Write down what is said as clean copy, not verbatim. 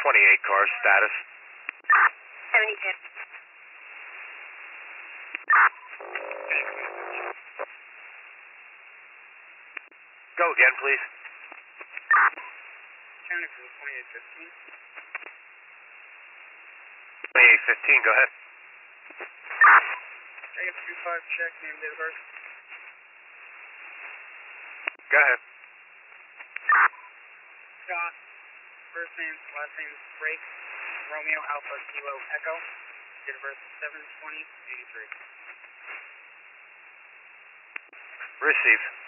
28 car status. 72. Go again, please. County for 2815. 2815, go ahead. Negative 25, check, name, date of birth. Go ahead. Scott, first name, last name, Drake, Romeo, Alpha, Kilo, Echo, date of birth 7/20/83. Receive.